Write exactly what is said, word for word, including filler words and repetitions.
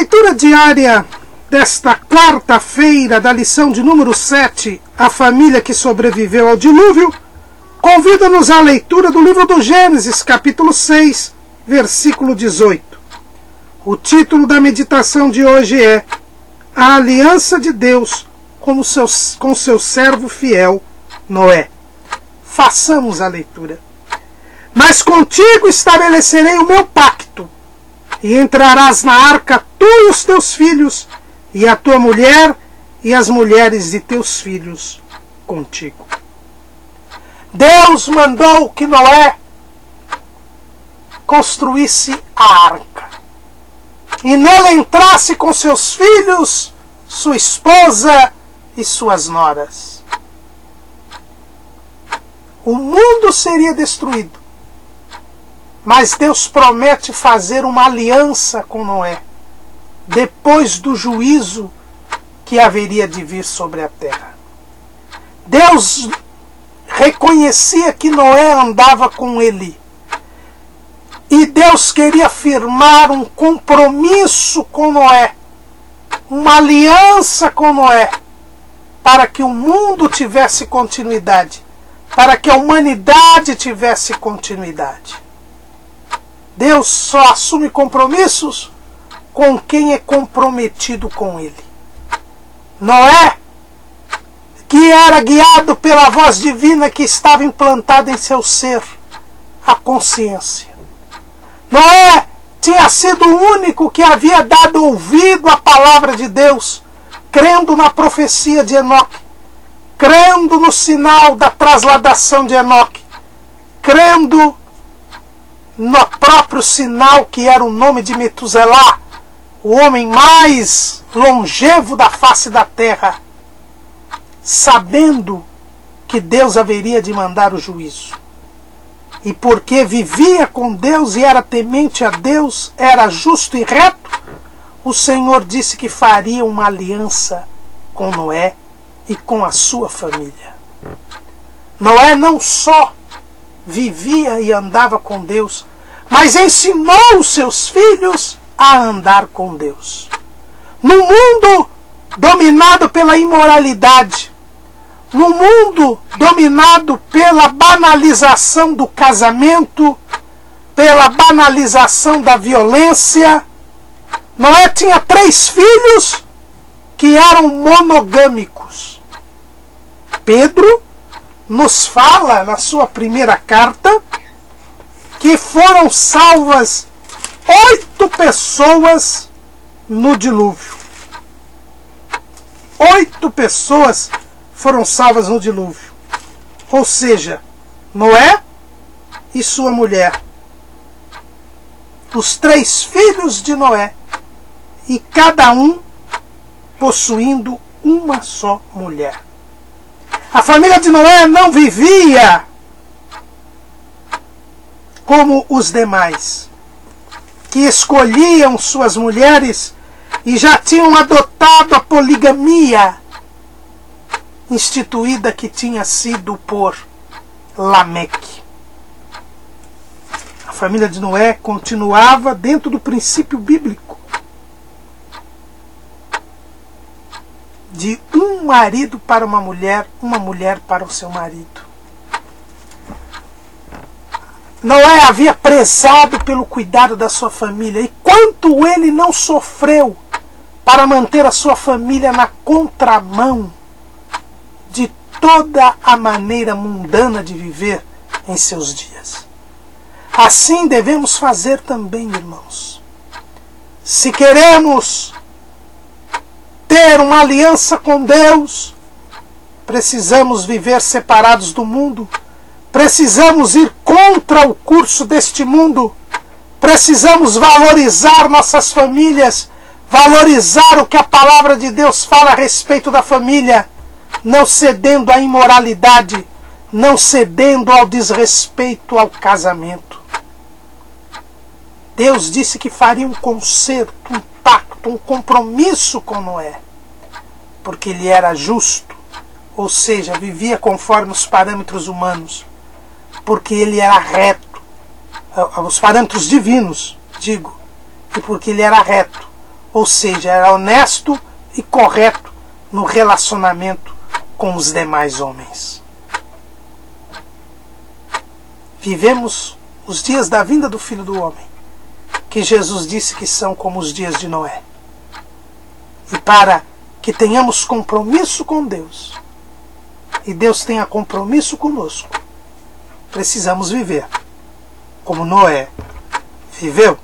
leitura diária desta quarta-feira da lição de número sete, A Família que Sobreviveu ao Dilúvio, convida-nos à leitura do livro do Gênesis, capítulo seis, versículo dezoito. O título da meditação de hoje é A Aliança de Deus com seu, com seu servo fiel, Noé. Façamos a leitura. Mas contigo estabelecerei o meu pacto, e entrarás na arca tu e os teus filhos, e a tua mulher e as mulheres de teus filhos contigo. Deus mandou que Noé construísse a arca, e nela entrasse com seus filhos, sua esposa e suas noras. O mundo seria destruído, mas Deus promete fazer uma aliança com Noé, depois do juízo que haveria de vir sobre a terra. Deus reconhecia que Noé andava com ele, e Deus queria firmar um compromisso com Noé, uma aliança com Noé, para que o mundo tivesse continuidade, para que a humanidade tivesse continuidade. Deus só assume compromissos com quem é comprometido com ele. Noé, que era guiado pela voz divina que estava implantada em seu ser, a consciência. Noé tinha sido o único que havia dado ouvido à palavra de Deus, crendo na profecia de Enoque, crendo no sinal da trasladação de Enoque, crendo no próprio sinal que era o nome de Metuselá, o homem mais longevo da face da terra, sabendo que Deus haveria de mandar o juízo. E porque vivia com Deus e era temente a Deus, era justo e reto, o Senhor disse que faria uma aliança com Noé e com a sua família. Noé não só vivia e andava com Deus, mas ensinou os seus filhos a andar com Deus. No mundo dominado pela imoralidade, no mundo dominado pela banalização do casamento, pela banalização da violência, Noé tinha três filhos que eram monogâmicos. Pedro nos fala na sua primeira carta que foram salvas oito pessoas no dilúvio. Oito pessoas foram salvas no dilúvio. Ou seja, Noé e sua mulher, os três filhos de Noé, e cada um possuindo uma só mulher. A família de Noé não vivia como os demais, que escolhiam suas mulheres e já tinham adotado a poligamia instituída que tinha sido por Lameque. A família de Noé continuava dentro do princípio bíblico de um marido para uma mulher, uma mulher para o seu marido. Noé havia prezado pelo cuidado da sua família, e quanto ele não sofreu para manter a sua família na contramão de toda a maneira mundana de viver em seus dias. Assim devemos fazer também, irmãos. Se queremos ter uma aliança com Deus, precisamos viver separados do mundo, precisamos ir contra o curso deste mundo, precisamos valorizar nossas famílias, valorizar o que a palavra de Deus fala a respeito da família, não cedendo à imoralidade, não cedendo ao desrespeito ao casamento. Deus disse que faria um concerto, um pacto, um compromisso com Noé, porque ele era justo, ou seja, vivia conforme os parâmetros humanos, porque ele era reto, os parâmetros divinos, digo, e porque ele era reto, Ou seja, era honesto e correto no relacionamento com os demais homens. Vivemos os dias da vinda do Filho do Homem, que Jesus disse que são como os dias de Noé. E para que tenhamos compromisso com Deus, e Deus tenha compromisso conosco, precisamos viver como Noé viveu.